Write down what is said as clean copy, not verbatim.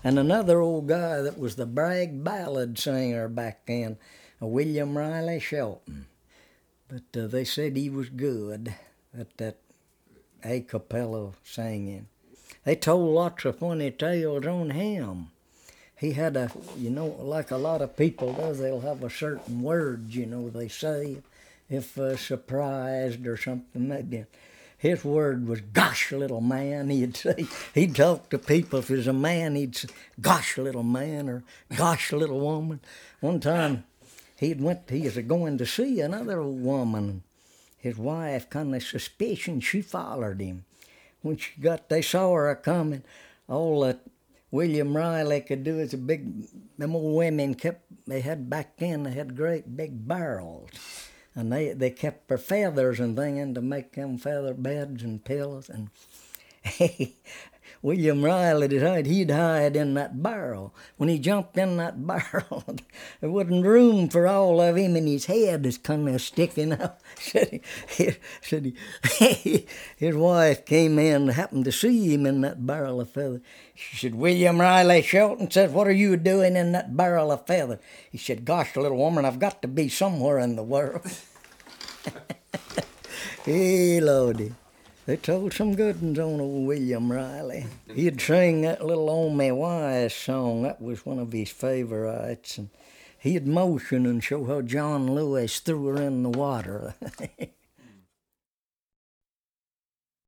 And another old guy that was the brag ballad singer back then, William Riley Shelton. But they said he was good at that a cappella singing. They told lots of funny tales on him. He had a, like a lot of people do, they'll have a certain word, they say if surprised or something. Maybe his word was, gosh, little man, he'd say. He'd talk to people. If he was a man, he'd say, gosh, little man, or gosh, little woman. One time, he was going to see another woman. His wife, kind of suspicion, she followed him. When they saw her coming, all that William Riley could do is them old women they had back then, they had great big barrels. And they kept their feathers and things to make them feather beds and pillows. And William Riley decided he'd hide in that barrel. When he jumped in that barrel, there wasn't room for all of him, and his head is kind of sticking out. His wife came in and happened to see him in that barrel of feathers. She said, William Riley Shelton said, what are you doing in that barrel of feathers? He said, gosh, little woman, I've got to be somewhere in the world. Hey, Lordy. They told some good ones on old William Riley. He'd sing that little On Me Wise song. That was one of his favorites. And he'd motion and show how John Lewis threw her in the water.